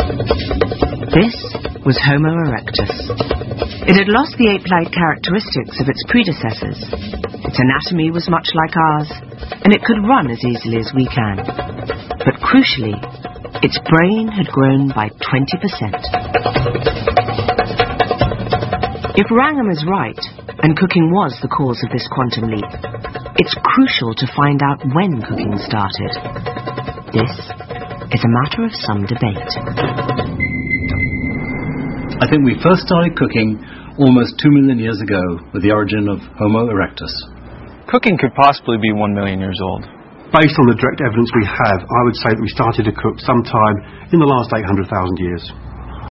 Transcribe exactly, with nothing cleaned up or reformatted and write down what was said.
This was Homo erectus. It had lost the ape-like characteristics of its predecessors. Its anatomy was much like ours, and it could run as easily as we can. But crucially, its brain had grown by twenty percent. If Wrangham is right, and cooking was the cause of this quantum leap, it's crucial to find out when cooking started. This is a matter of some debate. I think we first started cooking almost two million years ago with the origin of Homo erectus. Cooking could possibly be one million years old. Based on the direct evidence we have, I would say that we started to cook sometime in the last eight hundred thousand years.